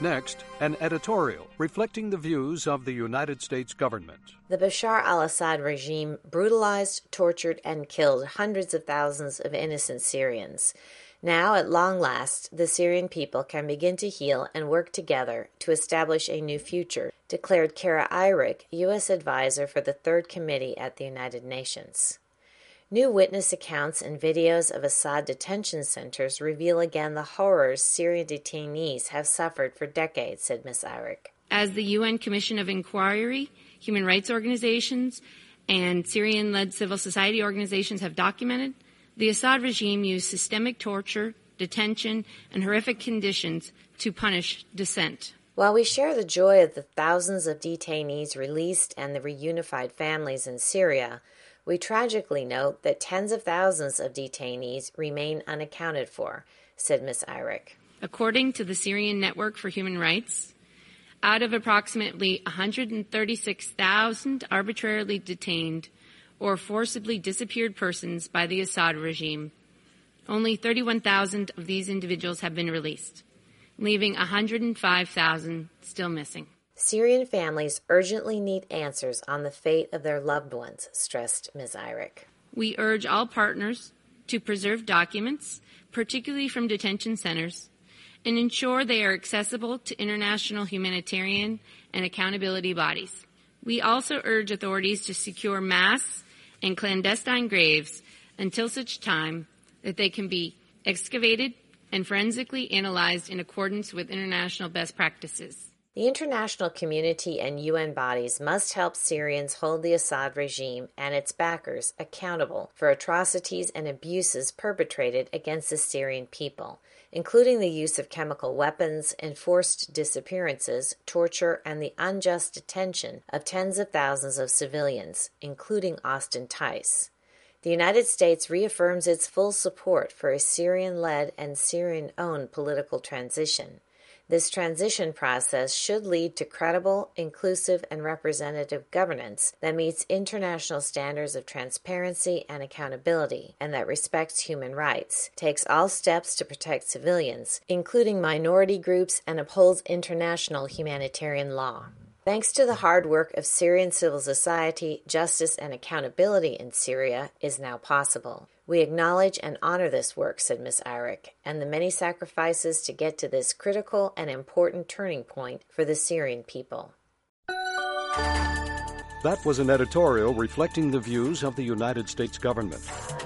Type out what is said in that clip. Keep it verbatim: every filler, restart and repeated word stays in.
Next, an editorial reflecting the views of the United States government. The Bashar al-Assad regime brutalized, tortured, and killed hundreds of thousands of innocent Syrians. Now, at long last, the Syrian people can begin to heal and work together to establish a new future, declared Kara Eirich, U S advisor for the Third Committee at the United Nations. New witness accounts and videos of Assad detention centers reveal again the horrors Syrian detainees have suffered for decades, said Miz Eirich. As the U N Commission of Inquiry, human rights organizations, and Syrian-led civil society organizations have documented, the Assad regime used systemic torture, detention, and horrific conditions to punish dissent. While we share the joy of the thousands of detainees released and the reunified families in Syria, we tragically note that tens of thousands of detainees remain unaccounted for, said Miz Eirich. According to the Syrian Network for Human Rights, out of approximately one hundred thirty-six thousand arbitrarily detained or forcibly disappeared persons by the Assad regime, only thirty-one thousand of these individuals have been released, leaving one hundred five thousand still missing. Syrian families urgently need answers on the fate of their loved ones, stressed Miz Eirich. We urge all partners to preserve documents, particularly from detention centers, and ensure they are accessible to international humanitarian and accountability bodies. We also urge authorities to secure mass and clandestine graves until such time that they can be excavated and forensically analyzed in accordance with international best practices. The international community and U N bodies must help Syrians hold the Assad regime and its backers accountable for atrocities and abuses perpetrated against the Syrian people, including the use of chemical weapons, enforced disappearances, torture, and the unjust detention of tens of thousands of civilians, including Austin Tice. The United States reaffirms its full support for a Syrian-led and Syrian-owned political transition. This transition process should lead to credible, inclusive, and representative governance that meets international standards of transparency and accountability, and that respects human rights, takes all steps to protect civilians, including minority groups, and upholds international humanitarian law. Thanks to the hard work of Syrian civil society, justice and accountability in Syria is now possible. We acknowledge and honor this work, said Miz Eirich, and the many sacrifices to get to this critical and important turning point for the Syrian people. That was an editorial reflecting the views of the United States government.